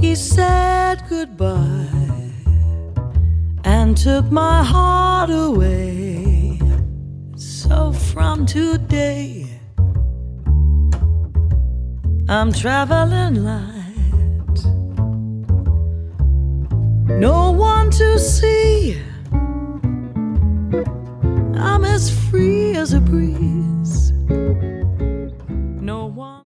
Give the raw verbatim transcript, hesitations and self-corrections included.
He said goodbye and took my heart away. So from today I'm traveling light, no one to see,